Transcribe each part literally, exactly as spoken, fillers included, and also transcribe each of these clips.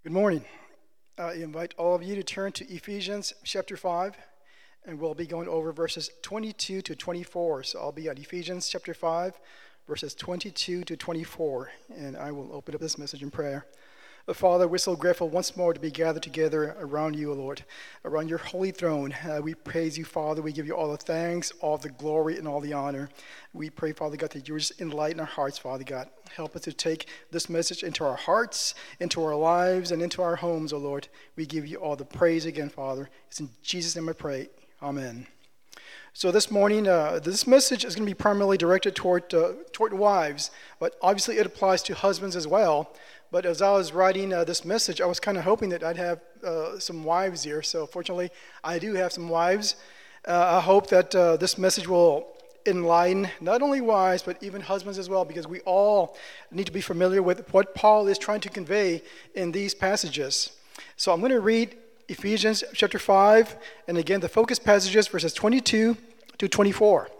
Good morning. I invite all of you to turn to Ephesians chapter five, and we'll be going over verses twenty-two to twenty-four. So I'll be at Ephesians chapter five, verses twenty-two to twenty-four, and I will open up this message in prayer. Uh, Father, we're so grateful once more to be gathered together around you, Lord, around your holy throne. Uh, we praise you, Father. We give you all the thanks, all the glory, and all the honor. We pray, Father God, that you would just enlighten our hearts, Father God. Help us to take this message into our hearts, into our lives, and into our homes, O Lord. We give you all the praise again, Father. It's in Jesus' name I pray. Amen. So this morning, uh, this message is going to be primarily directed toward uh, toward wives, but obviously it applies to husbands as well. But as I was writing uh, this message, I was kind of hoping that I'd have uh, some wives here. So fortunately, I do have some wives. Uh, I hope that uh, this message will enlighten not only wives, but even husbands as well, because we all need to be familiar with what Paul is trying to convey in these passages. So I'm going to read Ephesians chapter five, and again, the focus passages, verses twenty-two to twenty-four.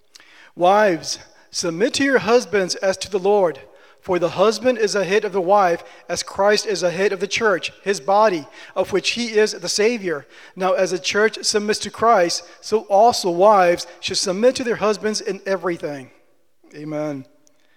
Wives, submit to your husbands as to the Lord. For the husband is the head of the wife, as Christ is the head of the church, his body, of which he is the Savior. Now, as the church submits to Christ, so also wives should submit to their husbands in everything. Amen.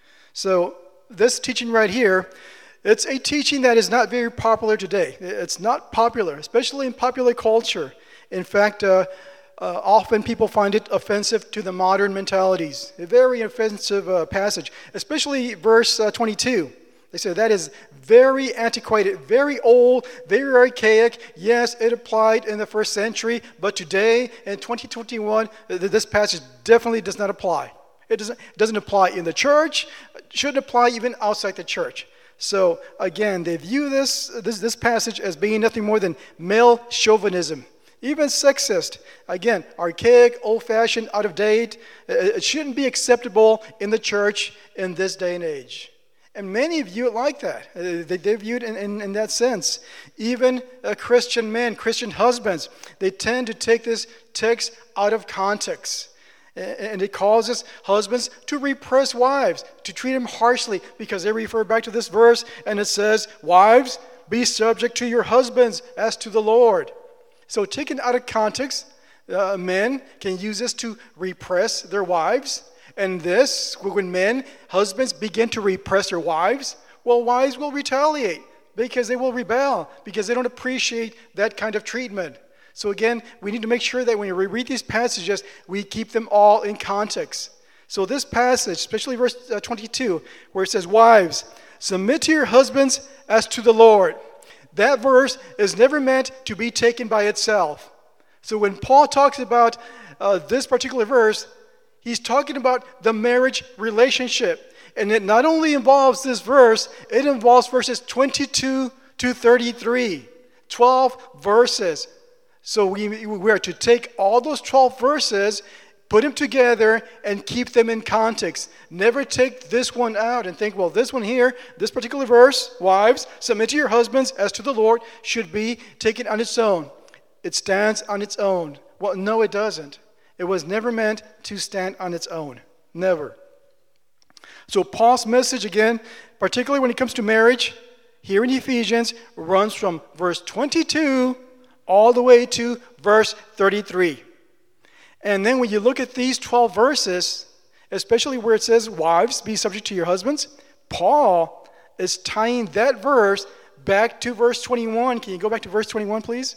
So, this teaching right here, it's a teaching that is not very popular today. It's not popular, especially in popular culture. In fact, uh, Uh, often people find it offensive to the modern mentalities. A very offensive uh, passage, especially verse uh, twenty-two. They say that is very antiquated, very old, very archaic. Yes, it applied in the first century, but today in twenty twenty-one, this passage definitely does not apply. It doesn't, it doesn't apply in the church. It shouldn't apply even outside the church. So again, they view this, this, this passage as being nothing more than male chauvinism. Even sexist. Again, archaic, old-fashioned, out of date. It shouldn't be acceptable in the church in this day and age. And many view it like that. They, they view it in, in, in that sense. Even uh, Christian men, Christian husbands, they tend to take this text out of context. And it causes husbands to repress wives, to treat them harshly, because they refer back to this verse, and it says, wives, be subject to your husbands as to the Lord. So taken out of context, uh, men can use this to repress their wives. And this, when men, husbands begin to repress their wives, well, wives will retaliate because they will rebel, because they don't appreciate that kind of treatment. So again, we need to make sure that when we read these passages, we keep them all in context. So this passage, especially verse twenty-two, where it says, wives, submit to your husbands as to the Lord. That verse is never meant to be taken by itself. So when Paul talks about uh, this particular verse, he's talking about the marriage relationship. And it not only involves this verse, it involves verses twenty-two to thirty-three. twelve verses. So we, we are to take all those twelve verses, put them together, and keep them in context. Never take this one out and think, well, this one here, this particular verse, wives, submit to your husbands as to the Lord, should be taken on its own. It stands on its own. Well, no, it doesn't. It was never meant to stand on its own. Never. So Paul's message, again, particularly when it comes to marriage, here in Ephesians, runs from verse twenty-two all the way to verse thirty-three. And then when you look at these twelve verses, especially where it says, wives, be subject to your husbands, Paul is tying that verse back to verse twenty-one. Can you go back to verse twenty-one, please?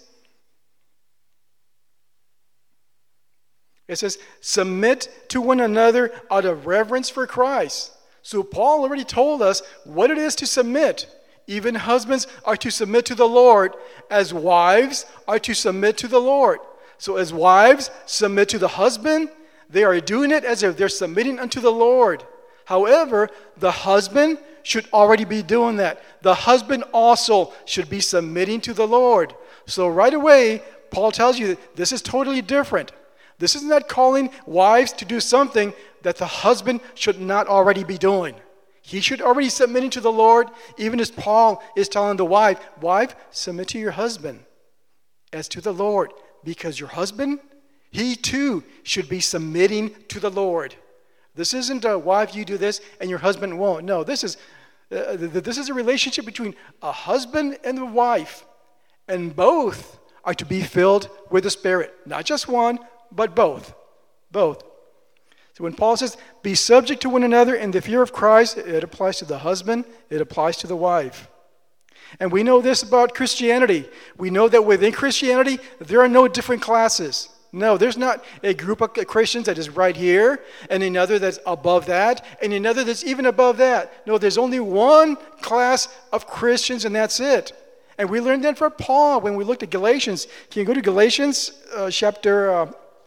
It says, submit to one another out of reverence for Christ. So Paul already told us what it is to submit. Even husbands are to submit to the Lord, as wives are to submit to the Lord. So as wives submit to the husband, they are doing it as if they're submitting unto the Lord. However, the husband should already be doing that. The husband also should be submitting to the Lord. So right away, Paul tells you that this is totally different. This is not calling wives to do something that the husband should not already be doing. He should already submitting to the Lord, even as Paul is telling the wife, wife, submit to your husband as to the Lord. Because your husband, he too should be submitting to the Lord. This isn't a wife, you do this and your husband won't. No, this is Uh, this is a relationship between a husband and a wife, and both are to be filled with the Spirit. Not just one, but both. Both. So when Paul says, be subject to one another in the fear of Christ, it applies to the husband, it applies to the wife. And we know this about Christianity. We know that within Christianity, there are no different classes. No, there's not a group of Christians that is right here, and another that's above that, and another that's even above that. No, there's only one class of Christians, and that's it. And we learned that from Paul when we looked at Galatians. Can you go to Galatians uh, chapter... Uh,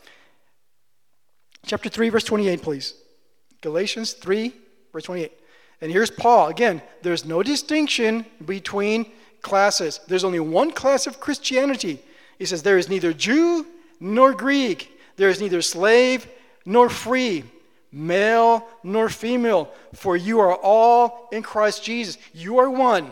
Chapter three, verse twenty-eight, please. Galatians three, verse twenty-eight. And here's Paul. Again, there's no distinction between classes. There's only one class of Christianity. He says, there is neither Jew nor Greek. There is neither slave nor free, male nor female. For you are all in Christ Jesus. You are one.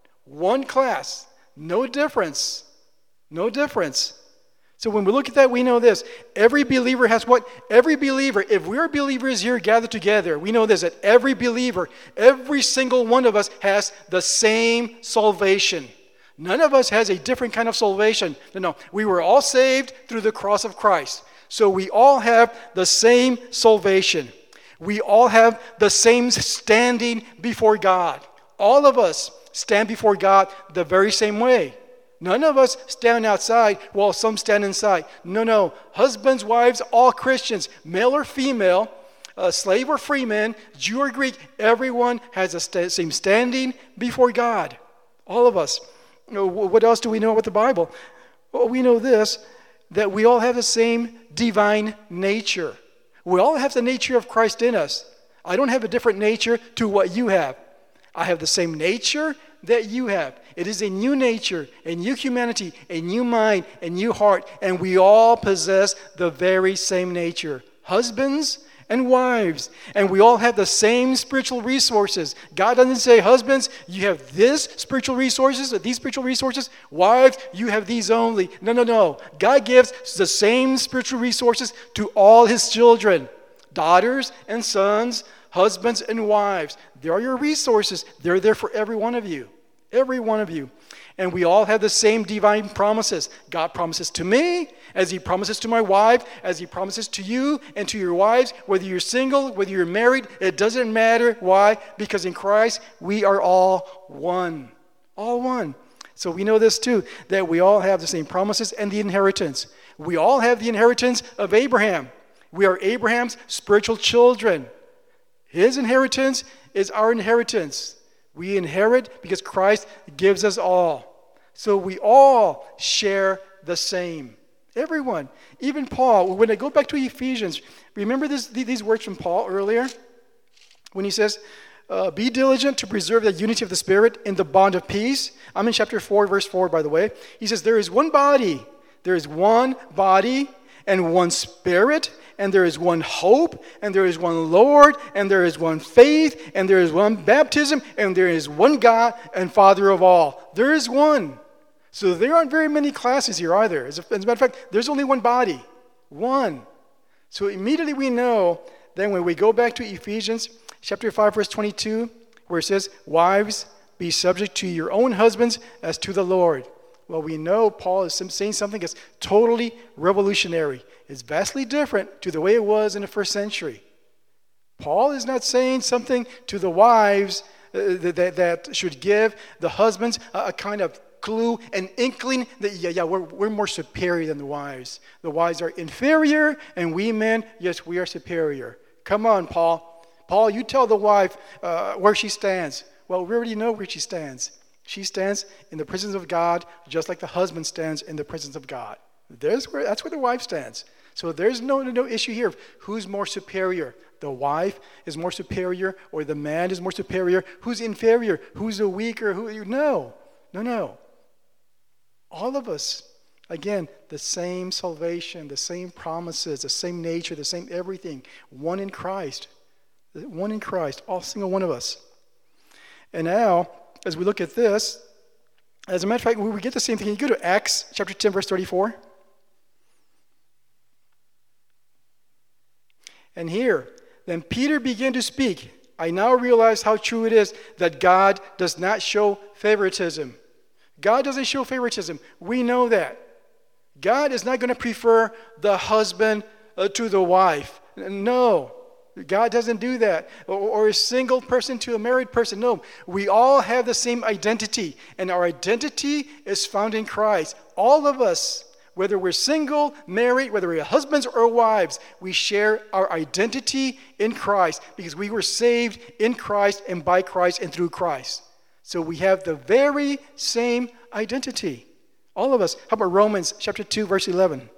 One class. No difference. No difference. So when we look at that, we know this. Every believer has what? Every believer, if we're believers here gathered together, we know this, that every believer, every single one of us has the same salvation. None of us has a different kind of salvation. No, no. We were all saved through the cross of Christ. So we all have the same salvation. We all have the same standing before God. All of us stand before God the very same way. None of us stand outside while some stand inside. No, no. Husbands, wives, all Christians, male or female, uh, slave or free man, Jew or Greek, everyone has the st- same standing before God. All of us. You know, what else do we know about the Bible? Well, we know this, that we all have the same divine nature. We all have the nature of Christ in us. I don't have a different nature to what you have. I have the same nature that you have. It is a new nature, a new humanity, a new mind, a new heart, and we all possess the very same nature. Husbands and wives, and we all have the same spiritual resources. God doesn't say, husbands, you have this spiritual resources, or these spiritual resources. Wives, you have these only. No, no, no. God gives the same spiritual resources to all his children, daughters and sons, husbands and wives. There are your resources. They're there for every one of you. Every one of you. And we all have the same divine promises. God promises to me, as he promises to my wife, as he promises to you and to your wives, whether you're single, whether you're married, it doesn't matter. Why? Because in Christ, we are all one. All one. So we know this too, that we all have the same promises and the inheritance. We all have the inheritance of Abraham. We are Abraham's spiritual children. His inheritance is our inheritance. We inherit because Christ gives us all. So we all share the same. Everyone. Even Paul, when I go back to Ephesians, remember this, these words from Paul earlier? When he says, uh, be diligent to preserve the unity of the Spirit in the bond of peace. I'm in chapter four, verse four, by the way. He says, there is one body. There is one body and one Spirit, and there is one hope, and there is one Lord, and there is one faith, and there is one baptism, and there is one God and Father of all. There is one. So there aren't very many classes here either. As a, as a matter of fact, there's only one body. One. So immediately we know that when we go back to Ephesians chapter five, verse twenty-two, where it says, wives, be subject to your own husbands as to the Lord. Well, we know Paul is saying something that's totally revolutionary. It's vastly different to the way it was in the first century. Paul is not saying something to the wives uh, that, that should give the husbands a, a kind of clue, an inkling that, yeah, yeah, we're, we're more superior than the wives. The wives are inferior, and we men, yes, we are superior. Come on, Paul. Paul, you tell the wife uh, where she stands. Well, we already know where she stands. She stands in the presence of God, just like the husband stands in the presence of God. There's where, that's where the wife stands. So there's no, no issue here of who's more superior. The wife is more superior, or the man is more superior. Who's inferior? Who's a weaker? Who? No, no, no. All of us, again, the same salvation, the same promises, the same nature, the same everything. One in Christ. One in Christ, all single one of us. And now, as we look at this, as a matter of fact, we get the same thing. You go to Acts chapter ten, verse thirty-four. And here, then Peter began to speak. I now realize how true it is that God does not show favoritism. God doesn't show favoritism. We know that. God is not going to prefer the husband uh, to the wife. No. God doesn't do that. Or, or a single person to a married person. No. We all have the same identity. And our identity is found in Christ. All of us, whether we're single, married, whether we're husbands or wives, we share our identity in Christ because we were saved in Christ and by Christ and through Christ. So we have the very same identity. All of us. How about Romans chapter two, verse eleven?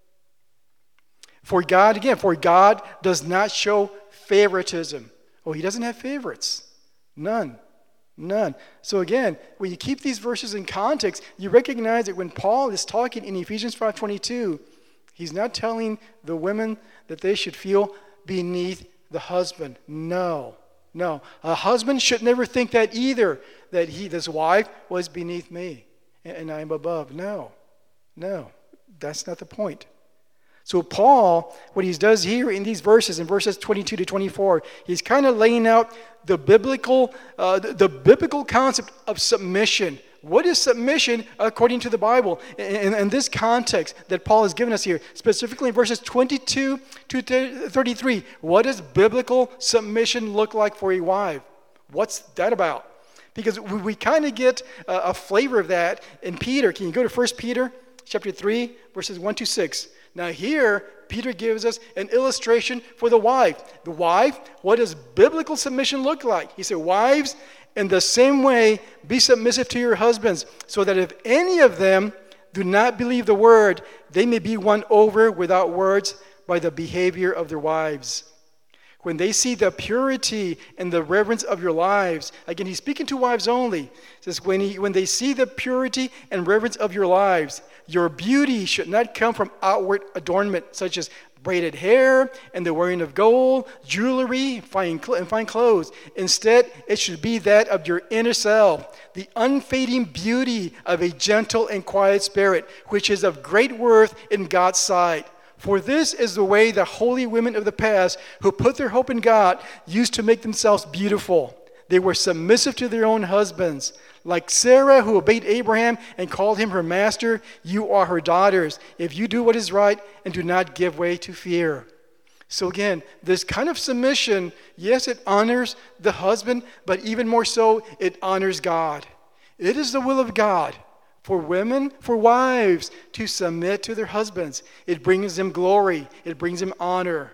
For God, again, for God does not show favoritism. Oh, he doesn't have favorites. None. None. So again, when you keep these verses in context, you recognize that when Paul is talking in Ephesians five twenty-two, he's not telling the women that they should feel beneath the husband. No. No. A husband should never think that either, that he, this wife was beneath me and I am above. No. No. That's not the point. So Paul, what he does here in these verses, in verses twenty-two to twenty-four, he's kind of laying out the biblical, uh, the, the biblical concept of submission. What is submission according to the Bible? In, in this context that Paul has given us here, specifically in verses twenty-two to thirty-three, what does biblical submission look like for a wife? What's that about? Because we, we kind of get a, a flavor of that in Peter. Can you go to First Peter chapter three, verses one to six? Now here, Peter gives us an illustration for the wife. The wife, what does biblical submission look like? He said, wives, in the same way, be submissive to your husbands, so that if any of them do not believe the word, they may be won over without words by the behavior of their wives. When they see the purity and the reverence of your lives, again, he's speaking to wives only. He says, when, he, when they see the purity and reverence of your lives, your beauty should not come from outward adornment, such as braided hair and the wearing of gold, jewelry, fine cl- and fine clothes. Instead, it should be that of your inner self, the unfading beauty of a gentle and quiet spirit, which is of great worth in God's sight. For this is the way the holy women of the past who put their hope in God used to make themselves beautiful. They were submissive to their own husbands. Like Sarah, who obeyed Abraham and called him her master, you are her daughters, if you do what is right and do not give way to fear. So again, this kind of submission, yes, it honors the husband, but even more so, it honors God. It is the will of God for women, for wives, to submit to their husbands. It brings them glory. It brings them honor.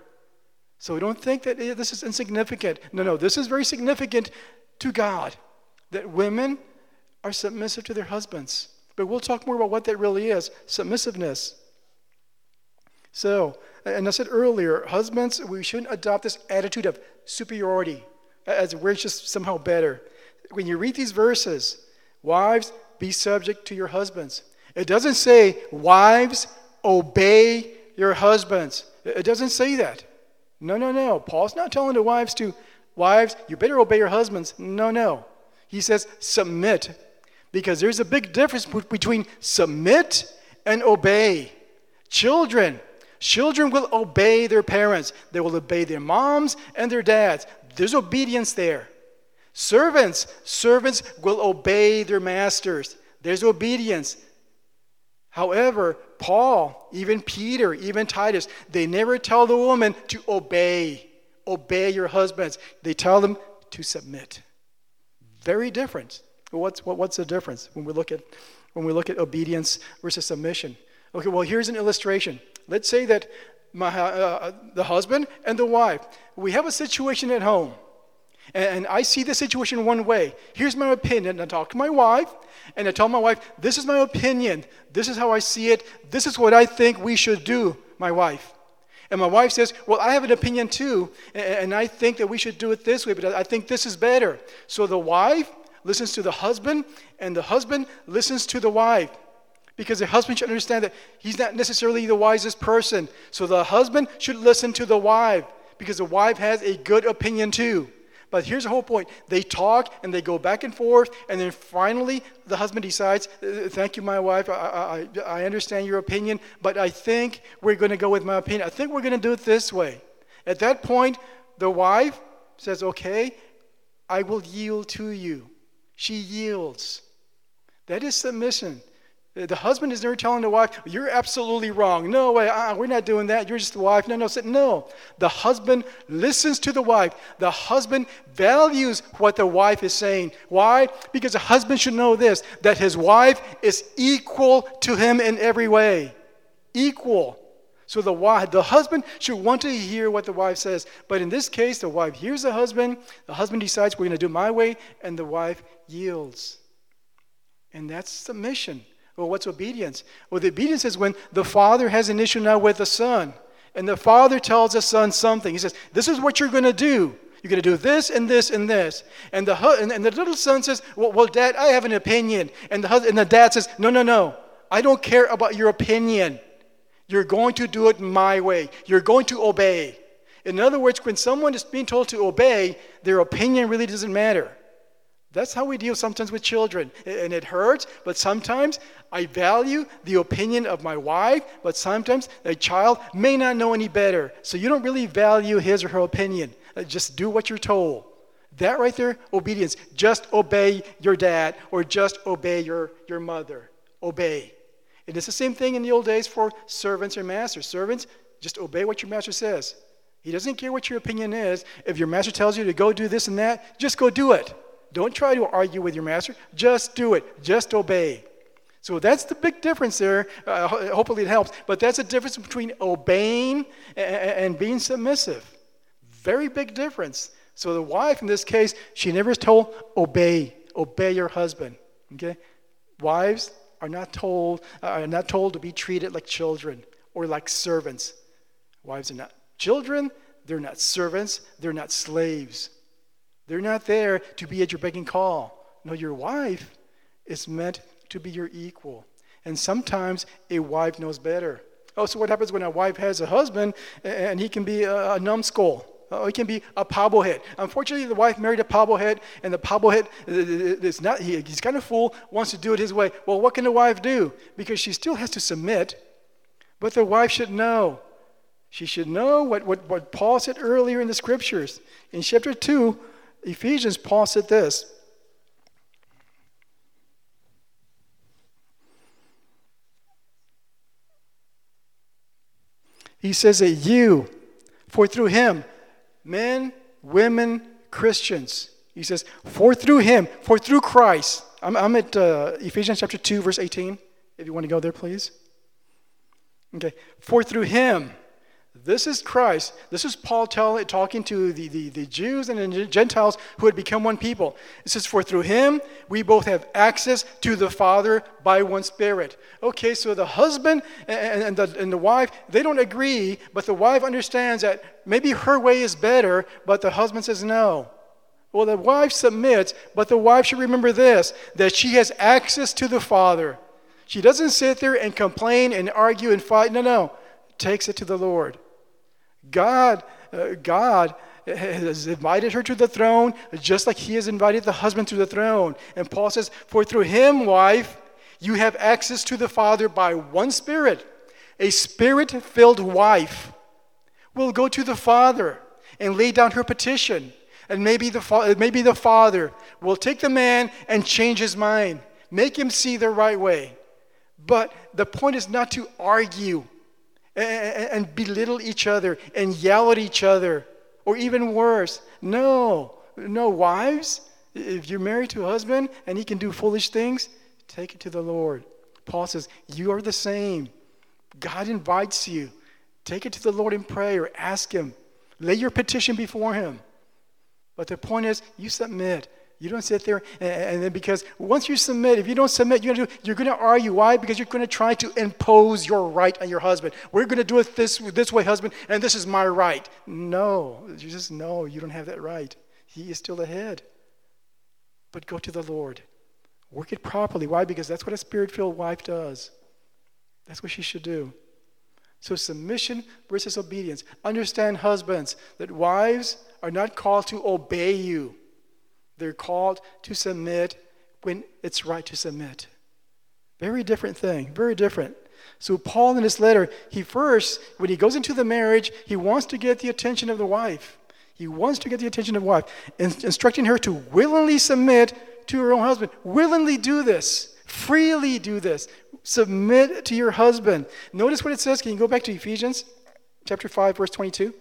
So don't think that this is insignificant. No, no, this is very significant to God, that women are submissive to their husbands. But we'll talk more about what that really is, submissiveness. So, and I said earlier, husbands, we shouldn't adopt this attitude of superiority, as we're just somehow better. When you read these verses, wives, be subject to your husbands. It doesn't say, wives, obey your husbands. It doesn't say that. No, no, no. Paul's not telling the wives to, wives, you better obey your husbands. No, no. He says, submit. Because there's a big difference between submit and obey. Children, children will obey their parents. They will obey their moms and their dads. There's obedience there. Servants, servants will obey their masters. There's obedience. However, Paul, even Peter, even Titus, they never tell the woman to obey. Obey your husbands. They tell them to submit. Very different. What's what, what's the difference when we look at when we look at obedience versus submission? Okay, well, here's an illustration. Let's say that my uh, the husband and the wife, we have a situation at home. And I see the situation one way. Here's my opinion. I talk to my wife, and I tell my wife, this is my opinion. This is how I see it. This is what I think we should do, my wife. And my wife says, well, I have an opinion too, and I think that we should do it this way, but I think this is better. So the wife listens to the husband, and the husband listens to the wife. Because the husband should understand that he's not necessarily the wisest person. So the husband should listen to the wife, because the wife has a good opinion too. But here's the whole point. They talk and they go back and forth, and then finally the husband decides, thank you, my wife, I, I, I understand your opinion, but I think we're going to go with my opinion. I think we're going to do it this way. At that point, the wife says, okay, I will yield to you. She yields. That is submission. The husband is never telling the wife, you're absolutely wrong. No way, uh, we're not doing that. You're just the wife. No, no, no. The husband listens to the wife. The husband values what the wife is saying. Why? Because the husband should know this, that his wife is equal to him in every way. Equal. So the wife, the husband should want to hear what the wife says. But in this case, the wife hears the husband. The husband decides, we're going to do it my way. And the wife yields. And that's submission. Well, what's obedience? Well, the obedience is when the father has an issue now with the son. And the father tells the son something. He says, this is what you're going to do. You're going to do this and this and this. And the and, and the little son says, well, well, Dad, I have an opinion. And the husband, and the dad says, no, no, no. I don't care about your opinion. You're going to do it my way. You're going to obey. In other words, when someone is being told to obey, their opinion really doesn't matter. That's how we deal sometimes with children. And it hurts, but sometimes I value the opinion of my wife, but sometimes a child may not know any better. So you don't really value his or her opinion. Just do what you're told. That right there, obedience. Just obey your dad or just obey your, your mother. Obey. And it's the same thing in the old days for servants or masters. Servants, just obey what your master says. He doesn't care what your opinion is. If your master tells you to go do this and that, just go do it. Don't try to argue with your master. Just do it. Just obey. So that's the big difference there. Uh, hopefully it helps. But that's the difference between obeying and, and being submissive. Very big difference. So the wife, in this case, she never is told, obey. Obey your husband. Okay? Wives are not told, uh, are not told to be treated like children or like servants. Wives are not children. They're not servants. They're not slaves. They're not there to be at your beck and call. No, your wife is meant to be your equal. And sometimes a wife knows better. Oh, so what happens when a wife has a husband and he can be a, a numbskull? Oh, he can be a pobblehead. Unfortunately, the wife married a pobblehead, and the pobblehead is not, he, he's kind of fool, wants to do it his way. Well, what can the wife do? Because she still has to submit. But the wife should know. She should know what, what, what Paul said earlier in the scriptures. In chapter two, Ephesians, Paul said this. He says that you, for through him, men, women, Christians. He says, for through him, for through Christ. I'm, I'm at uh, Ephesians chapter two, verse eighteen. If you want to go there, please. Okay. For through him. This is Christ. This is Paul tell, talking to the, the, the Jews and the Gentiles who had become one people. It says, for through him, we both have access to the Father by one Spirit. Okay, so the husband and, and, the, and the wife, they don't agree, but the wife understands that maybe her way is better, but the husband says no. Well, the wife submits, but the wife should remember this, that she has access to the Father. She doesn't sit there and complain and argue and fight. No, no. Takes it to the Lord. God, uh, God has invited her to the throne, just like he has invited the husband to the throne. And Paul says, for through him, wife, you have access to the Father by one Spirit. A Spirit-filled wife will go to the Father and lay down her petition. And maybe the, fa- maybe the Father will take the man and change his mind, make him see the right way. But the point is not to argue and belittle each other and yell at each other, or even worse. No, no, wives, if you're married to a husband and he can do foolish things, take it to the Lord. Paul says, you are the same. God invites you. Take it to the Lord in prayer. Ask him. Lay your petition before him. But the point is, you submit. You don't sit there and, and then because once you submit, if you don't submit, you're going to you're going to argue. Why? Because you're going to try to impose your right on your husband. We're going to do it this this way, husband, and this is my right. No, you just know you don't have that right. He is still the head. But go to the Lord. Work it properly. Why? Because that's what a Spirit-filled wife does. That's what she should do. So submission versus obedience. Understand, husbands, that wives are not called to obey you. They're called to submit when it's right to submit. Very different thing. Very different. So Paul in this letter, he first, when he goes into the marriage, he wants to get the attention of the wife. He wants to get the attention of the wife, in- instructing her to willingly submit to her own husband. Willingly do this. Freely do this. Submit to your husband. Notice what it says. Can you go back to Ephesians chapter five, verse twenty-two?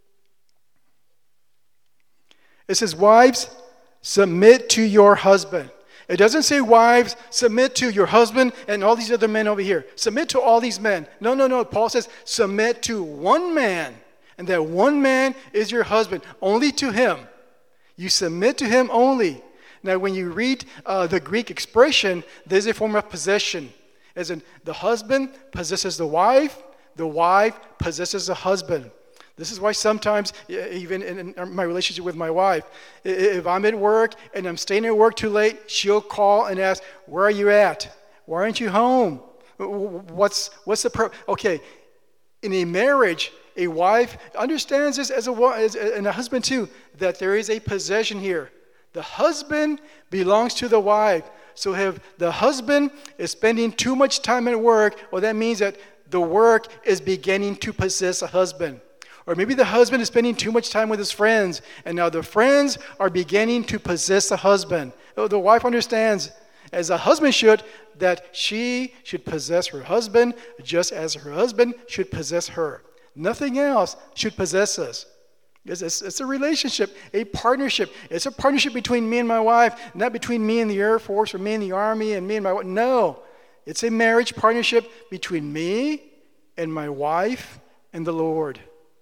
It says, wives, submit to your husband. It doesn't say, wives, submit to your husband and all these other men over here. Submit to all these men. No, no, no. Paul says, submit to one man. And that one man is your husband. Only to him. You submit to him only. Now, when you read uh, the Greek expression, there's a form of possession. As in, the husband possesses the wife. The wife possesses the husband. This is why sometimes, even in my relationship with my wife, if I'm at work and I'm staying at work too late, she'll call and ask, where are you at? Why aren't you home? What's what's the pro? Okay, in a marriage, a wife understands this as a as, and a husband too, that there is a possession here. The husband belongs to the wife. So if the husband is spending too much time at work, well, that means that the work is beginning to possess a husband. Or maybe the husband is spending too much time with his friends, and now the friends are beginning to possess the husband. The wife understands, as a husband should, that she should possess her husband just as her husband should possess her. Nothing else should possess us. It's, it's, it's a relationship, a partnership. It's a partnership between me and my wife, not between me and the Air Force or me and the Army and me and my wife. No, it's a marriage partnership between me and my wife and the Lord.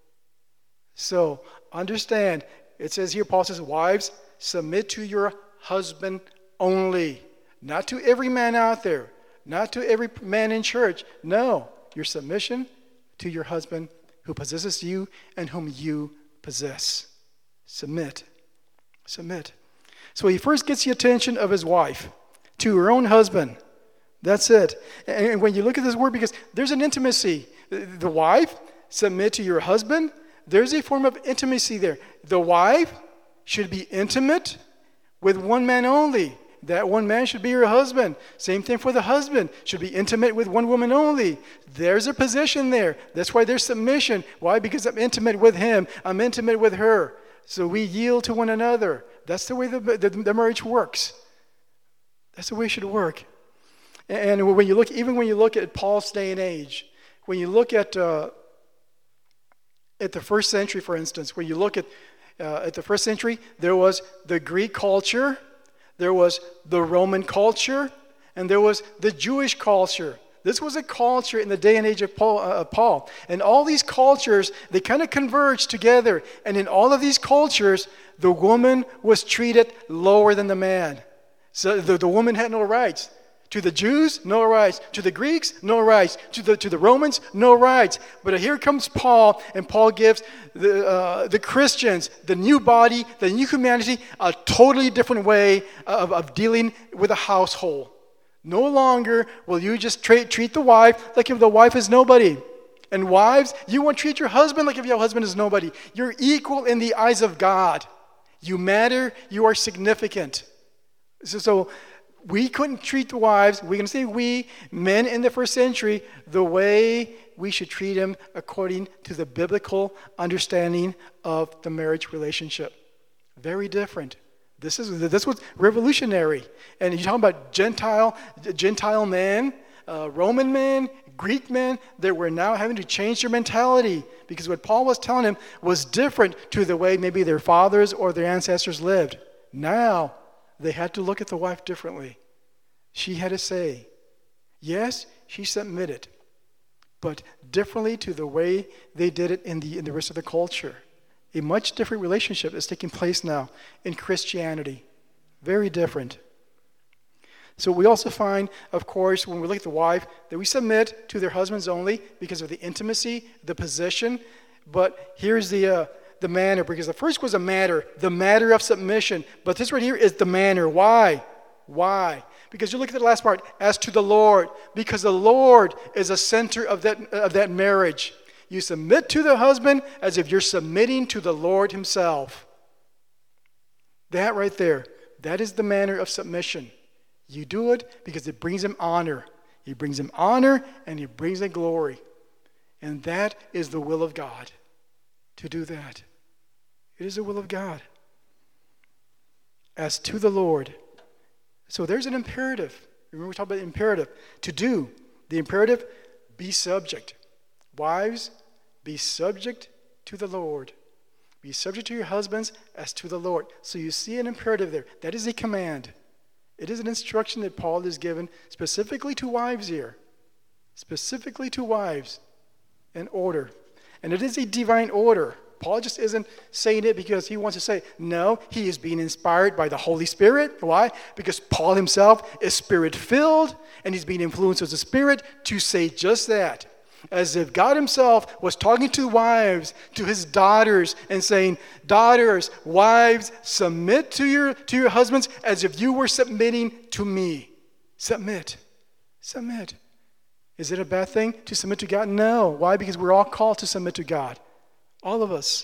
So understand, it says here, Paul says, wives, submit to your husband only. Not to every man out there. Not to every man in church. No, your submission to your husband who possesses you and whom you possess. Submit. Submit. So he first gets the attention of his wife to her own husband. That's it. And when you look at this word, because there's an intimacy. The wife, submit to your husband. There's a form of intimacy there. The wife should be intimate with one man only. That one man should be her husband. Same thing for the husband. Should be intimate with one woman only. There's a position there. That's why there's submission. Why? Because I'm intimate with him. I'm intimate with her. So we yield to one another. That's the way the, the, the marriage works. That's the way it should work. And when you look, even when you look at Paul's day and age, when you look at uh, at the first century, for instance, when you look at uh, at the first century, there was the Greek culture, there was the Roman culture, and there was the Jewish culture. This was a culture in the day and age of Paul. Uh, Paul. And all these cultures, they kind of converged together. And in all of these cultures, the woman was treated lower than the man. So the, the woman had no rights. To the Jews, no rights. To the Greeks, no rights. To the to the Romans, no rights. But here comes Paul, and Paul gives the uh, the Christians, the new body, the new humanity, a totally different way of, of dealing with a household. No longer will you just tra- treat the wife like if the wife is nobody. And wives, you won't treat your husband like if your husband is nobody. You're equal in the eyes of God. You matter. You are significant. So. so We couldn't treat the wives, we're going to say we, men in the first century, the way we should treat them according to the biblical understanding of the marriage relationship. Very different. This is this was revolutionary. And you're talking about Gentile, Gentile men, uh, Roman men, Greek men, that were now having to change their mentality because what Paul was telling them was different to the way maybe their fathers or their ancestors lived. Now, they had to look at the wife differently. She had a say. Yes, she submitted, but differently to the way they did it in the in the rest of the culture. A much different relationship is taking place now in Christianity. Very different. So we also find, of course, when we look at the wife, that we submit to their husbands only because of the intimacy, the position. But here's the uh, the manner, because the first was a matter, the matter of submission. But this right here is the manner. Why? Why? Because you look at the last part, as to the Lord, because the Lord is the center of that of that marriage. You submit to the husband as if you're submitting to the Lord himself. That right there, that is the manner of submission. You do it because it brings him honor. It brings him honor and it brings him glory. And that is the will of God, to do that. It is the will of God. As to the Lord. So there's an imperative. Remember we talked about the imperative. To do. The imperative, be subject. Wives, be subject to the Lord. Be subject to your husbands as to the Lord. So you see an imperative there. That is a command. It is an instruction that Paul is given specifically to wives here. Specifically to wives. An order. And it is a divine order. Paul just isn't saying it because he wants to say, no, he is being inspired by the Holy Spirit. Why? Because Paul himself is Spirit-filled, and he's being influenced with the Spirit to say just that. As if God himself was talking to wives, to his daughters, and saying, daughters, wives, submit to your, to your husbands as if you were submitting to me. Submit. Submit. Is it a bad thing to submit to God? No. Why? Because we're all called to submit to God. All of us.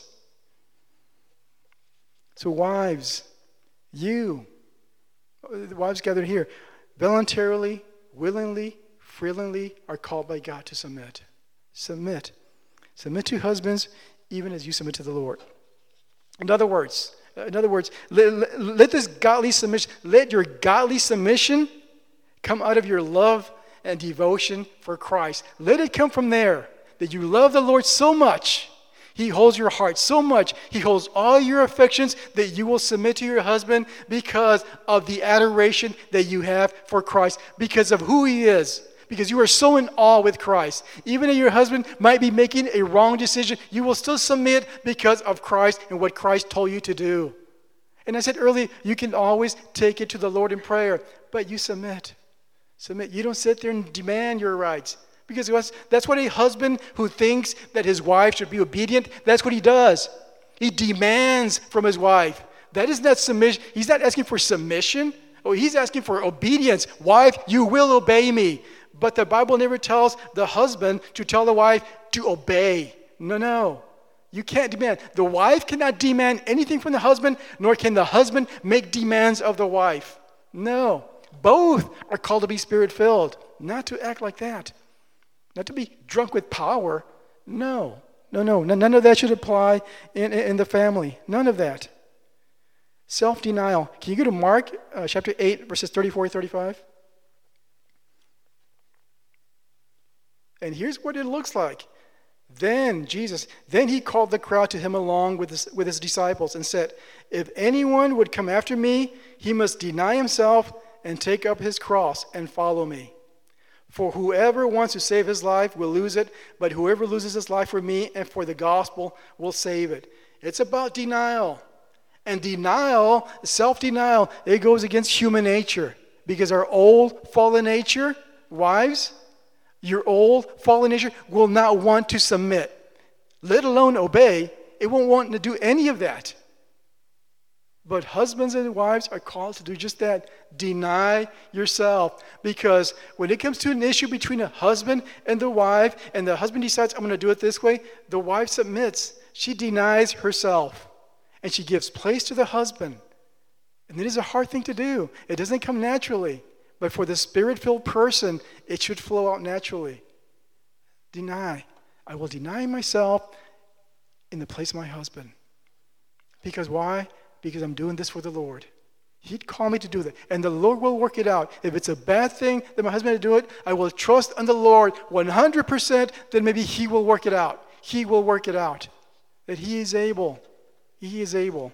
So wives, you, the wives gathered here, voluntarily, willingly, freely are called by God to submit. Submit. Submit to husbands even as you submit to the Lord. In other words, in other words, let, let, let this godly submission, let your godly submission come out of your love and devotion for Christ. Let it come from there, that you love the Lord so much. He holds your heart so much. He holds all your affections that you will submit to your husband because of the adoration that you have for Christ, because of who he is, because you are so in awe with Christ. Even if your husband might be making a wrong decision, you will still submit because of Christ and what Christ told you to do. And I said earlier, you can always take it to the Lord in prayer, but you submit. Submit. You don't sit there and demand your rights. Because that's what a husband who thinks that his wife should be obedient, that's what he does. He demands from his wife. That is not submission. He's not asking for submission. Oh, he's asking for obedience. Wife, you will obey me. But the Bible never tells the husband to tell the wife to obey. No, no. You can't demand. The wife cannot demand anything from the husband, nor can the husband make demands of the wife. No. Both are called to be Spirit-filled, not to act like that. Not to be drunk with power. No. No, no. None of that should apply in, in the family. None of that. Self-denial. Can you go to Mark uh, chapter eight, verses thirty-four to thirty-five? And here's what it looks like. Then Jesus, then he called the crowd to him along with his, with his disciples and said, if anyone would come after me, he must deny himself and take up his cross and follow me. For whoever wants to save his life will lose it, but whoever loses his life for me and for the gospel will save it. It's about denial. And denial, self-denial, it goes against human nature. Because our old fallen nature, wives, your old fallen nature will not want to submit, let alone obey. It won't want to do any of that. But husbands and wives are called to do just that. Deny yourself. Because when it comes to an issue between a husband and the wife, and the husband decides, I'm going to do it this way, the wife submits. She denies herself. And she gives place to the husband. And it is a hard thing to do. It doesn't come naturally. But for the Spirit-filled person, it should flow out naturally. Deny. I will deny myself in the place of my husband. Because why? Because I'm doing this for the Lord. He'd call me to do that. And the Lord will work it out. If it's a bad thing that my husband to do it, I will trust on the Lord one hundred percent, then maybe he will work it out. He will work it out. That he is able. He is able.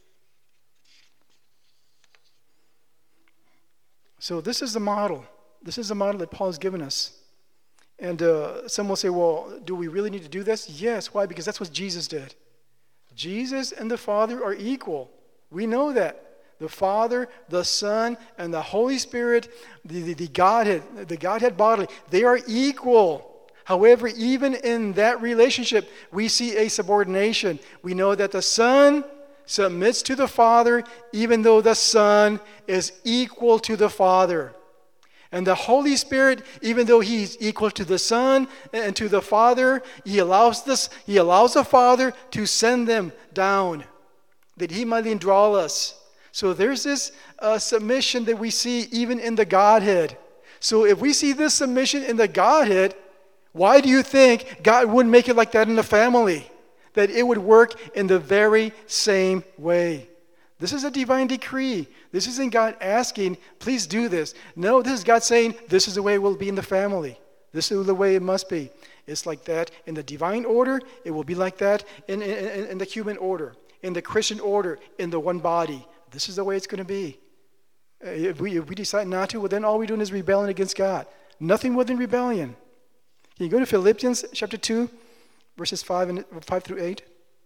So this is the model. This is the model that Paul has given us. And uh, some will say, well, do we really need to do this? Yes. Why? Because that's what Jesus did. Jesus and the Father are equal. We know that. The Father, the Son, and the Holy Spirit, the, the, the Godhead, the Godhead bodily, they are equal. However, even in that relationship, we see a subordination. We know that the Son submits to the Father, even though the Son is equal to the Father. And the Holy Spirit, even though he's equal to the Son and to the Father, he allows this, he allows the Father to send them down, that he might indwell us. So there's this uh, submission that we see even in the Godhead. So if we see this submission in the Godhead, why do you think God wouldn't make it like that in the family? that it would work in the very same way. This is a divine decree. This isn't God asking, please do this. No, this is God saying, this is the way it will be in the family. This is the way it must be. It's like that in the divine order. It will be like that in, in, in the human order, in the Christian order, in the one body. This is the way it's going to be. If we, if we decide not to, well, then all we're doing is rebelling against God. Nothing more than rebellion. Can you go to Philippians chapter two, verses five, and, five through eight?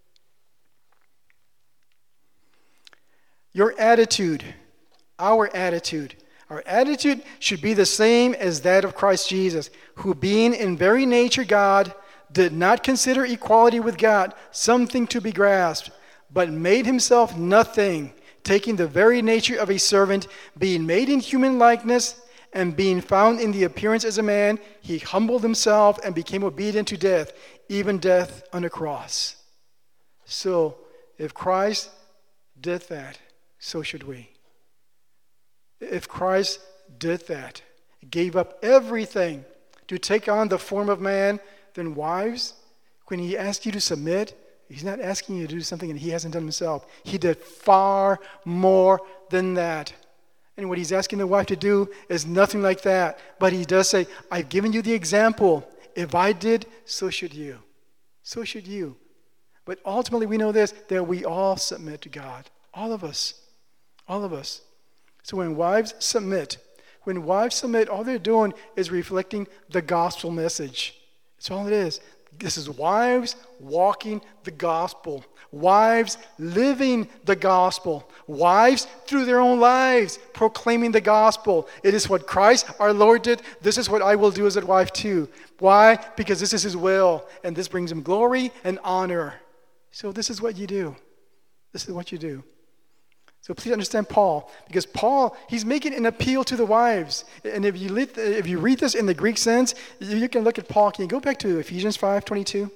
Your attitude, our attitude, our attitude should be the same as that of Christ Jesus, who being in very nature God, did not consider equality with God something to be grasped, but made himself nothing, taking the very nature of a servant, being made in human likeness, and being found in the appearance as a man, he humbled himself and became obedient to death, even death on a cross. So, if Christ did that, so should we. If Christ did that, gave up everything to take on the form of man, then wives, when he asks you to submit, he's not asking you to do something that he hasn't done himself. He did far more than that. And what he's asking the wife to do is nothing like that. But he does say, I've given you the example. If I did, so should you. So should you. But ultimately we know this, that we all submit to God. All of us. All of us. So when wives submit, when wives submit, all they're doing is reflecting the gospel message. That's all it is. This is wives walking the gospel. Wives living the gospel. Wives through their own lives proclaiming the gospel. It is what Christ our Lord did. This is what I will do as a wife too. Why? Because this is his will. And this brings him glory and honor. So this is what you do. This is what you do. So please understand Paul, because Paul, he's making an appeal to the wives. And if you read, if you read this in the Greek sense, you can look at Paul. Can you go back to Ephesians five twenty-two?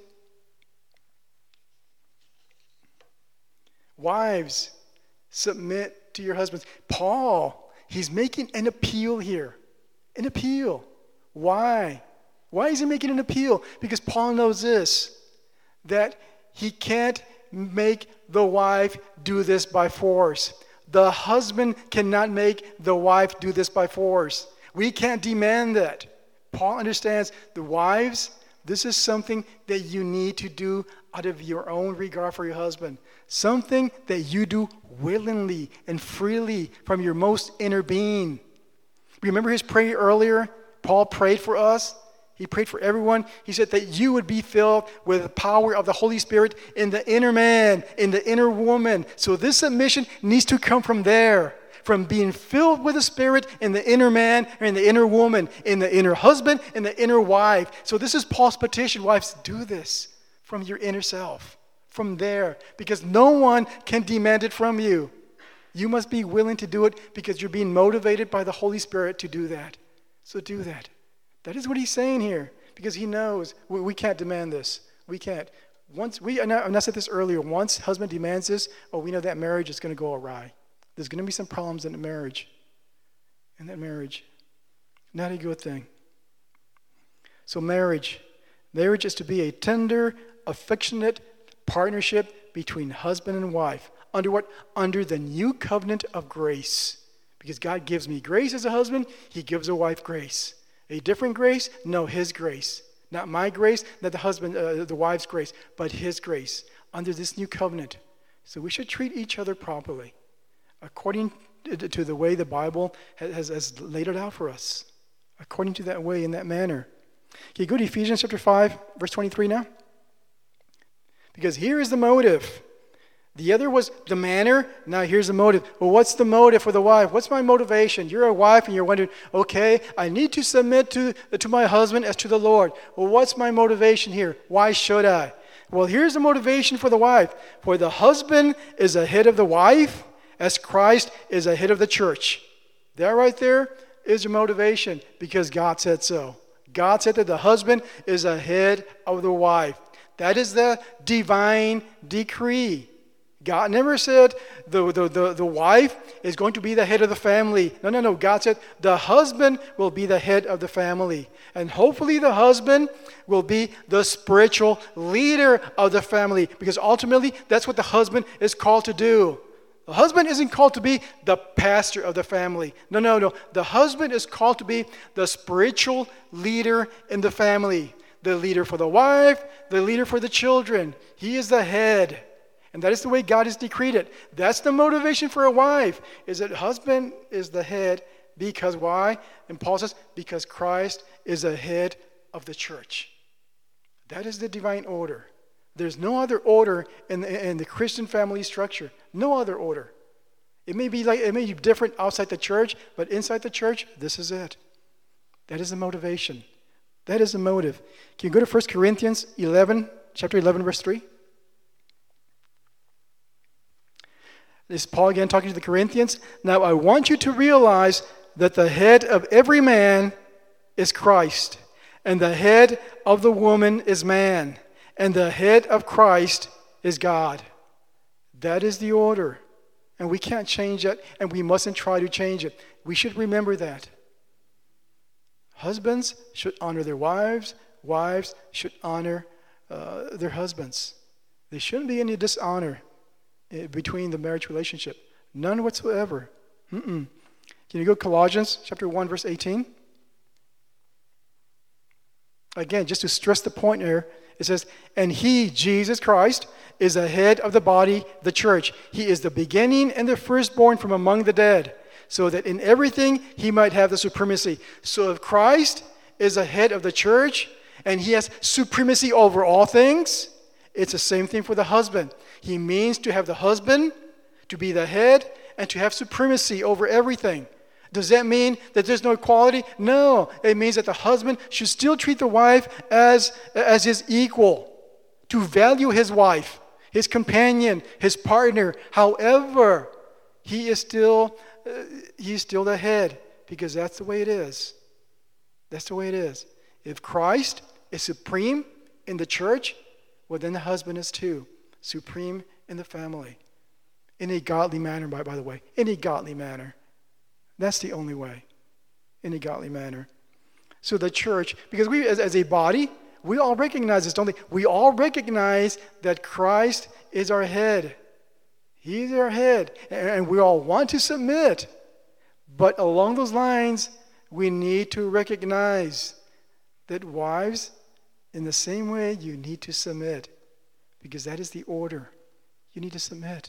Wives, submit to your husbands. Paul, he's making an appeal here. An appeal. Why? Why is he making an appeal? Because Paul knows this, that he can't make the wife do this by force. The husband cannot make the wife do this by force. We can't demand that. Paul understands the wives, this is something that you need to do out of your own regard for your husband. Something that you do willingly and freely from your most inner being. Remember his prayer earlier? Paul prayed for us. He prayed for everyone. He said that you would be filled with the power of the Holy Spirit in the inner man, in the inner woman. So this submission needs to come from there, from being filled with the Spirit in the inner man or in the inner woman, in the inner husband, in the inner wife. So this is Paul's petition. Wives, do this from your inner self, from there, because no one can demand it from you. You must be willing to do it because you're being motivated by the Holy Spirit to do that. So do that. That is what he's saying here, because he knows we, we can't demand this. We can't. Once we, and I, and I said this earlier, once husband demands this, oh, we know that marriage is going to go awry. There's going to be some problems in the marriage. In that marriage. Not a good thing. So marriage. Marriage is to be a tender, affectionate partnership between husband and wife. Under what? Under the new covenant of grace. Because God gives me grace as a husband, he gives a wife grace. A different grace? No, his grace. Not my grace, not the husband, uh, the wife's grace, but his grace under this new covenant. So we should treat each other properly, according to the way the Bible has, has laid it out for us, according to that way, in that manner. Can you go to Ephesians chapter five, verse twenty-three now? Because here is the motive. The other was the manner. Now here's the motive. Well, what's the motive for the wife? What's my motivation? You're a wife and you're wondering, okay, I need to submit to, to my husband as to the Lord. Well, what's my motivation here? Why should I? Well, here's the motivation for the wife. For the husband is a head of the wife as Christ is a head of the church. That right there is your motivation because God said so. God said that the husband is a head of the wife. That is the divine decree. God never said the, the, the, the wife is going to be the head of the family. No, no, no. God said the husband will be the head of the family. And hopefully the husband will be the spiritual leader of the family, because ultimately that's what the husband is called to do. The husband isn't called to be the pastor of the family. No, no, no. The husband is called to be the spiritual leader in the family. The leader for the wife, the leader for the children. He is the head. And that is the way God has decreed it. That's the motivation for a wife, is that husband is the head. Because why? And Paul says, because Christ is the head of the church. That is the divine order. There's no other order in the, in the Christian family structure. No other order. It may be like it may be different outside the church, but inside the church, this is it. That is the motivation. That is the motive. Can you go to First Corinthians eleven, chapter eleven, verse three? This is Paul again talking to the Corinthians. Now I want you to realize that the head of every man is Christ, and the head of the woman is man, and the head of Christ is God. That is the order. And we can't change it, and we mustn't try to change it. We should remember that. Husbands should honor their wives. Wives should honor uh, their husbands. There shouldn't be any dishonor between the marriage relationship. None whatsoever. Mm-mm. Can you go to Colossians chapter one, verse eighteen? Again, just to stress the point here, it says, and he, Jesus Christ, is the head of the body, the church. He is the beginning and the firstborn from among the dead, so that in everything he might have the supremacy. So if Christ is the head of the church, and he has supremacy over all things, it's the same thing for the husband. He means to have the husband, to be the head, and to have supremacy over everything. Does that mean that there's no equality? No. It means that the husband should still treat the wife as, as his equal, to value his wife, his companion, his partner. However, he is still, uh, he's still the head, because that's the way it is. That's the way it is. If Christ is supreme in the church, well, then the husband is too, supreme in the family. In a godly manner, by, by the way. In a godly manner. That's the only way. In a godly manner. So the church, because we as, as a body, we all recognize this, don't they? We all recognize that Christ is our head. He's our head. And, and we all want to submit. But along those lines, we need to recognize that wives, in the same way, you need to submit. Because that is the order. You need to submit.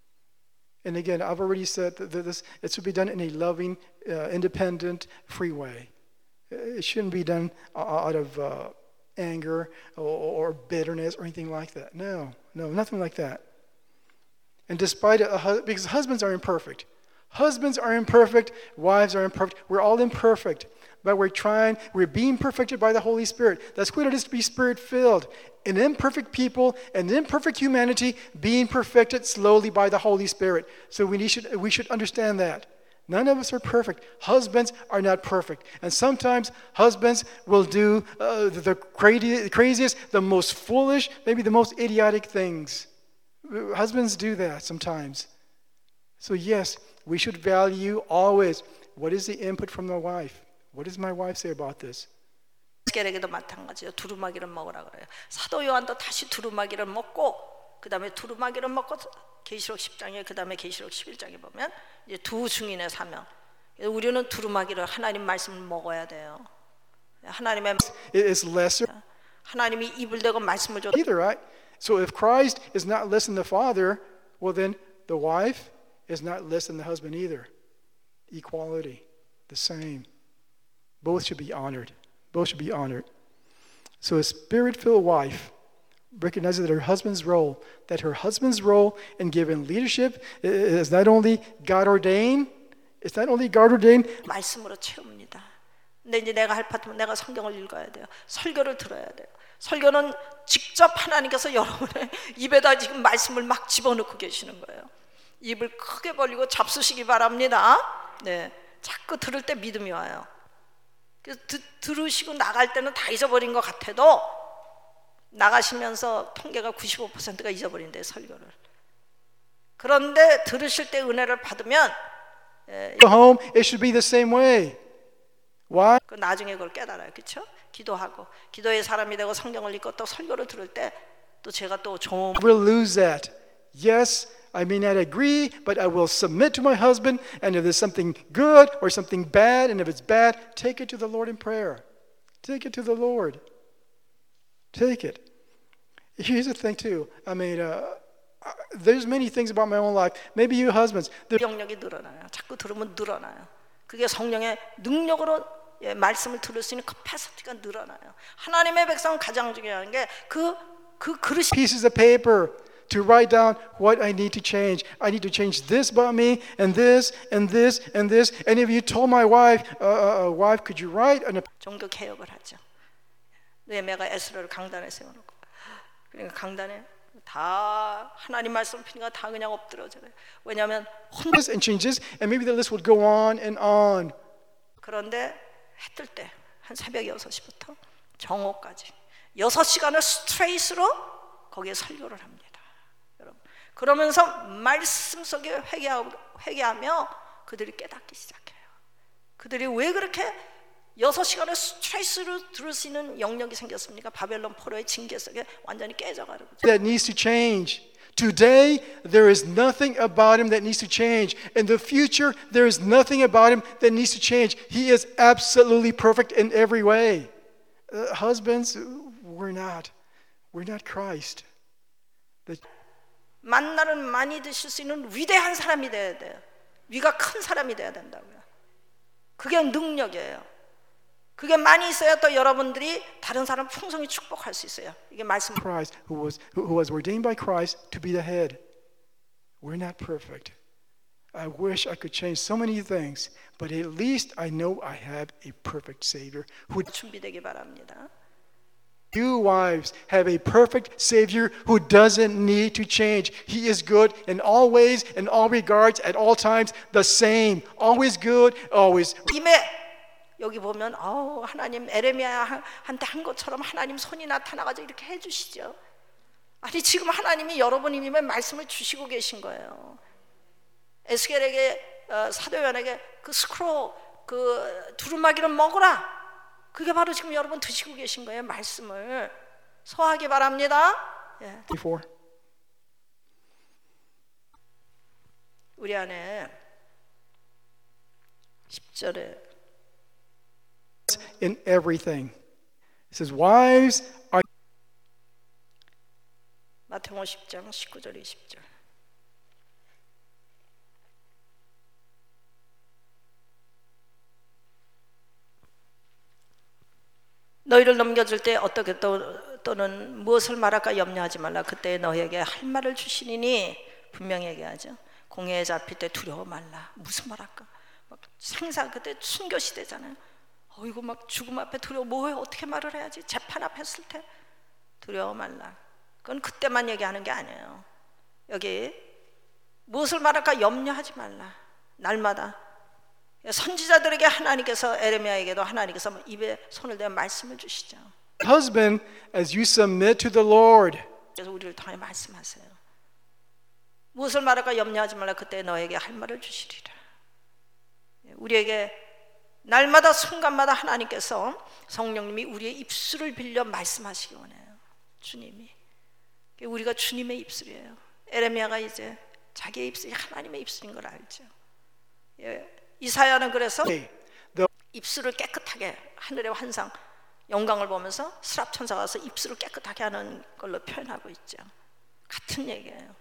And again, I've already said that this, it should be done in a loving, uh, independent, free way. It shouldn't be done out of uh, anger or, or bitterness or anything like that. No, no, nothing like that. And despite, a, because husbands are imperfect. Husbands are imperfect, wives are imperfect. We're all imperfect. But we're trying, we're being perfected by the Holy Spirit. That's what it is to be Spirit-filled. An imperfect people, an imperfect humanity being perfected slowly by the Holy Spirit. So we should, we should understand that. None of us are perfect. Husbands are not perfect. And sometimes husbands will do uh, the crazy, craziest, the most foolish, maybe the most idiotic things. Husbands do that sometimes. So yes, we should value always, what is the input from the wife? What does my wife say about this? 에스겔에게도 마찬가지예요. 두루마기를 먹으라 그래요. 사도 요한도 다시 두루마기를 먹고 그 다음에 두루마기를 먹고 계시록 십 장에 그 다음에 계시록 십일 장에 보면 이제 두 증인의 사명. 우리는 두루마기를 하나님 말씀을 먹어야 돼요. 하나님의 It is lesser 하나님이 입을 대고 말씀을 줘. either, right? So if Christ is not less than the Father, well then the wife is not less than the husband either. Equality, the same. Both should be honored. Both should be honored. So a spirit-filled wife recognizes that her husband's role, that her husband's role in giving leadership is not only God-ordained, it's not only God-ordained. 말씀으로 채웁니다. 근데 이제 내가 할 파트면 내가 성경을 읽어야 돼요. 설교를 들어야 돼요. 설교는 직접 하나님께서 여러분의 입에다 지금 말씀을 막 집어넣고 계시는 거예요. 입을 크게 벌리고 잡수시기 바랍니다. 네, 자꾸 들을 때 믿음이 와요. 그래서 드, 들으시고 나갈 때는 다 잊어버린 것 같아도 나가시면서 통계가 구십오 퍼센트가 잊어버린대요, 설교를. 그런데 들으실 때 은혜를 받으면 Go home, it should be the same way. Why? 그 나중에 그걸 깨달아요. 그렇죠? 기도하고 기도의 사람이 되고 성경을 읽고 또 설교를 들을 때 또 제가 또 좀 We'll lose that. Yes, I may not agree, but I will submit to my husband, and if there's something good or something bad, and if it's bad, take it to the Lord in prayer. Take it to the Lord. Take it. Here's the thing too. I mean, uh, there's many things about my own life. Maybe you husbands. 영역이 늘어나요. 자꾸 들으면 늘어나요. 그게 성령의 능력으로 예, 말씀을 들을 수 있는 캐파시티가 늘어나요. 하나님의 백성은 가장 중요한 게 그 그 그릇이 Pieces of paper to write down what I need to change. I need to change this about me, and this, and this, and this. And if you told my wife, uh, uh, wife, could you write an 종교 개혁을 하죠. 느헤미야가 에스라를 강단에 세워놓고 그러니까 강단에 다 하나님 말씀 피니까 다 그냥 엎드려져요. 왜냐하면 this and change this, and maybe the list would go on and on. 그런데 해 뜰 때 한 새벽 여섯 시부터 정오까지 여섯 시간을 스트레이트로 거기에 설교를 합니다. 여러분. 그러면서 말씀 속에 회개하고, 회개하며 그들이 깨닫기 시작해요. 그들이 왜 그렇게 여섯 시간을 스트레이트로 들을 수 있는 영역이 생겼습니까? 바벨론 포로의 징계 속에 완전히 깨져가는 거죠. That needs to change. Today, there is nothing about him that needs to change. In the future, there is nothing about him that needs to change. He is absolutely perfect in every way. Uh, husbands, we're not. We're not Christ. The 만나를 많이 드실 수 있는 위대한 사람이 돼야 돼요. 위가 큰 사람이 돼야 된다고요. 그게 능력이에요. 그게 많이 있어야 또 여러분들이 다른 사람 풍성히 축복할 수 있어요. 이게 말씀. Christ, who was who was ordained by Christ to be the head. We're not perfect. I wish I could change so many things, but at least I know I have a perfect Savior who. 준비되기 바랍니다. You wives have a perfect Savior who doesn't need to change. He is good in all ways, in all regards, at all times, the same. Always good, always. 임에 여기 보면 어, 하나님 에레미야한테 한 것처럼 하나님 손이 나타나가지고 이렇게 해주시죠. 아니 지금 하나님이 여러분 입에 말씀을 주시고 계신 거예요. 에스겔에게 어, 사도 요한에게 그 스크롤 그 두루마기를 먹으라. 그게 바로 지금 여러분 드시고 계신 거예요. 말씀을 소화하기 바랍니다. 예. Before. 우리 안에 십 절에 in everything. It says, wives are. 마태복음 십 장 십구 절 이십 절. 너희를 넘겨줄 때 어떻게 또, 또는 무엇을 말할까 염려하지 말라. 그때 너희에게 할 말을 주시니니 분명히 얘기하죠. 공회에 잡힐 때 두려워 말라. 무슨 말할까? 막 생사 그때 순교 시대잖아요. 어이구 막 죽음 앞에 두려워 뭐해 어떻게 말을 해야지 재판 앞에 했을 때 두려워 말라. 그건 그때만 얘기하는 게 아니에요. 여기 무엇을 말할까 염려하지 말라. 날마다 선지자들에게 하나님께서 에레미야에게도 하나님께서 입에 손을 대어 말씀을 주시죠. Husband, as you submit to the Lord. 그래서 우리를 통해 말씀하세요. 무엇을 말할까 염려하지 말라. 그때 너에게 할 말을 주시리라. 우리에게 날마다 순간마다 하나님께서 성령님이 우리의 입술을 빌려 말씀하시기 원해요. 주님이 우리가 주님의 입술이에요. 에레미야가 이제 자기의 입술이 하나님의 입술인 걸 알죠. 예, 이사야는 그래서 입술을 깨끗하게 하늘의 환상 영광을 보면서 스랍 천사가 와서 입술을 깨끗하게 하는 걸로 표현하고 있죠. 같은 얘기예요.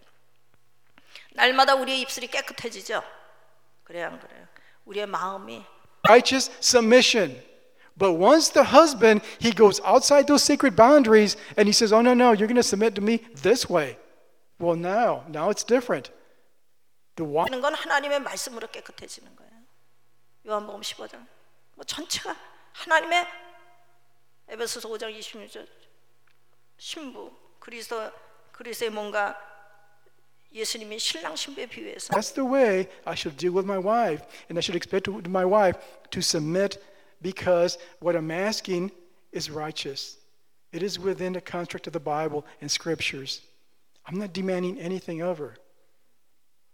날마다 우리의 입술이 깨끗해지죠. 그래야 안 그래요? 우리의 마음이 Righteous submission. But once the husband, he goes outside those sacred boundaries and he says, oh, no, no, you're going to submit to me this way. Well, now, now it's different. The wife. 건 하나님의 말씀으로 깨끗해지는 거예요. 요한복음 십오 장. 뭐 전체가 하나님의 에베소서 오 장 이십육 절 신부 그리스도 그리스도의 뭔가 예수님이 신랑 신부에 비유해서 That's the way I should deal with my wife. And I should expect to, my wife to submit because what I'm asking is righteous. It is within the construct of the Bible and scriptures. I'm not demanding anything of her.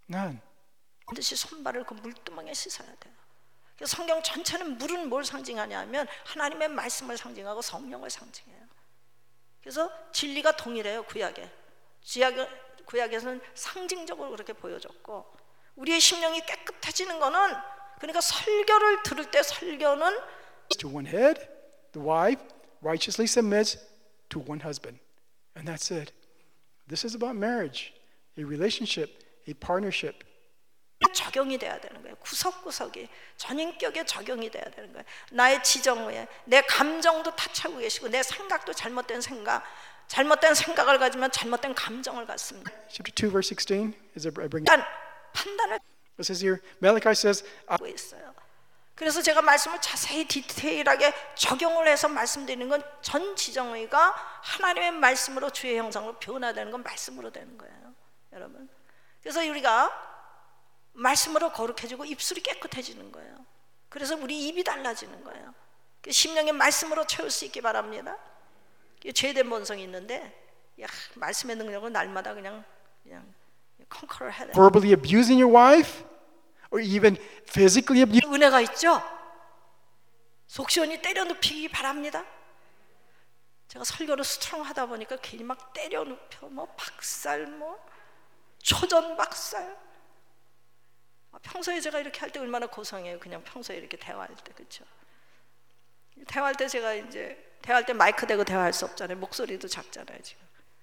None. 반드시 손발을 그 물두멍에 씻어야 돼요. 그래서 성경 전체는 물은 뭘 상징하냐면 하나님의 말씀을 상징하고 성령을 상징해요. 그래서 진리가 동일해요. 구약에. 구약, 구약에서는 상징적으로 그렇게 보여줬고 우리의 심령이 깨끗해지는 거는 그러니까 설교를 들을 때 설교는 To one head, the wife righteously submits to one husband. And that's it. This is about marriage, a relationship, a partnership. 적용이 돼야 되는 거예요. 구석구석이 전인격에 적용이 돼야 되는 거예요. 나의 지정에 내 감정도 타차고 계시고 내 생각도 잘못된 생각, 잘못된 생각을 가지면 잘못된 감정을 갖습니다. Chapter two, verse sixteen. Is it, I bring it? 일단 판단을 It says here, Malachi says, 하고 있어요. 그래서 제가 말씀을 자세히 디테일하게 적용을 해서 말씀드리는 건 전 지정의가 하나님의 말씀으로 주의 형상으로 변화되는 건 말씀으로 되는 거예요, 여러분. 그래서 우리가 말씀으로 거룩해지고 입술이 깨끗해지는 거예요. 그래서 우리 입이 달라지는 거예요. 심령의 말씀으로 채울 수 있기 바랍니다. 죄된 본성이 있는데 야, 말씀의 능력은 날마다 그냥 그냥 컨커를 해야 돼요. verbally abusing your wife, or even physically abusing. 은혜가 있죠. 속 시원히 때려 눕히기 바랍니다. 제가 설교를 스트롱하다 보니까 괜히 막 때려 눕혀 뭐 박살 뭐 초전 박살. 평소에 제가 이렇게 할 때 얼마나 고상해요. 그냥 평소에 이렇게 대화할 때, 그렇죠? 대화할 때 제가 이제 대화할 때 마이크 대고 대화할 수 없잖아요. 목소리도 작잖아요 지금.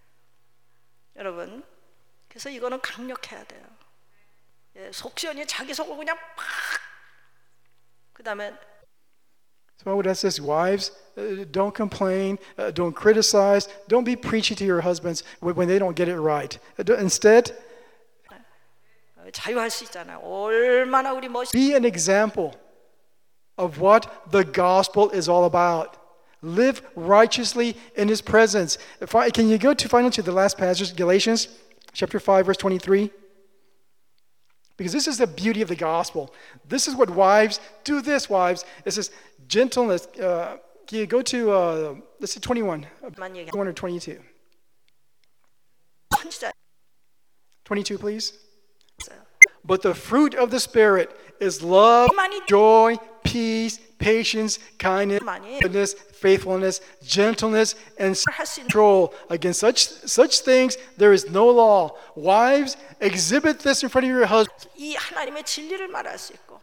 여러분, 그래서 이거는 강력해야 돼요. 예, 속 시원히 자기 속을 그냥 팍. 그 다음에 So that says, wives, uh, don't complain, uh, don't criticize, don't be preachy to your husbands when, when they don't get it right. Uh, do- instead, 자유할 수 있잖아요. 얼마나 우리 멋있. be an example of what the gospel is all about. Live righteously in His presence. If I- Can you go to finally to the last passage, Galatians chapter five, verse twenty-three? Because this is the beauty of the gospel. This is what wives do. This wives, it says gentleness. Uh, can you go to uh, let's see twenty-one, 만 얘기. twenty-one or twenty-two? 진짜 twenty-two, please. 있어요. But the fruit of the Spirit is love, joy, peace, patience, kindness, goodness, faithfulness, gentleness, and self-control. Against such such things there is no law. Wives, exhibit this in front of your husband. 이 하나님의 진리를 말할 수 있고.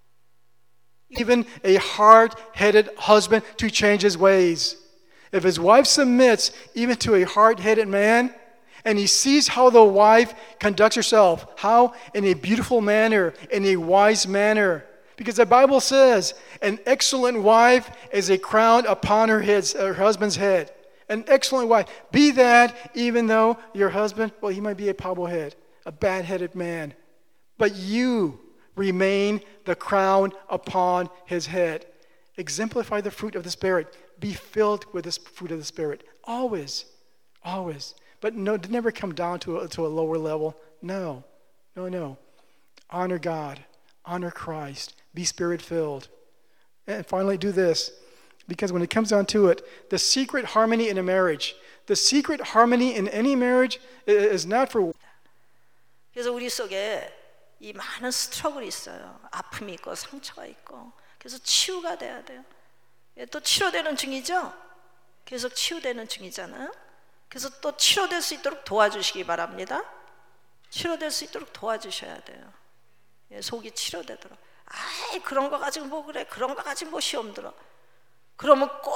Even a hard-headed husband to change his ways. If his wife submits even to a hard-headed man, and he sees how the wife conducts herself, how in a beautiful manner, in a wise manner. Because the Bible says, an excellent wife is a crown upon her, head, her husband's head. An excellent wife. Be that even though your husband, well, he might be a pobblehead, a bad-headed man. But you remain the crown upon his head. Exemplify the fruit of the Spirit. Be filled with the fruit of the Spirit. Always. Always. But no, never come down to a, to a lower level. No, no, no. Honor God. Honor Christ. Be Spirit-filled. And finally, do this. Because when it comes down to it, the secret harmony in a marriage, the secret harmony in any marriage is not for... 그래서 우리 속에 이 많은 스트러글이 있어요. 아픔이 있고 상처가 있고. 그래서 치유가 돼야 돼요. 또 치료되는 중이죠? 계속 치유되는 중이잖아요. 그래서 또 치료될 수 있도록 도와주시기 바랍니다. 치료될 수 있도록 도와주셔야 돼요. 예, 속이 치료되도록. 아이 그런 거 가지고 뭐 그래, 그런 거 가지고 뭐 시험 들어. 그러면 꼭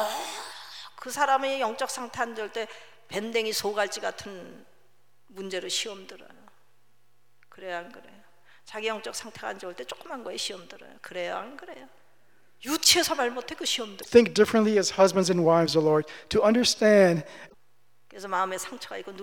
그 사람의 영적 상태 안 좋을 때 밴댕이 소갈치 같은 문제로 시험 들어요. 그래야 안 그래요? 자기 영적 상태가 안 좋을 때 조그만 거에 시험 들어요. 그래야 안 그래요? 유치해서 말 못해 그 시험 들어. Think differently as husbands and wives, O Lord, to understand. 그래서 마음에 상처가 있고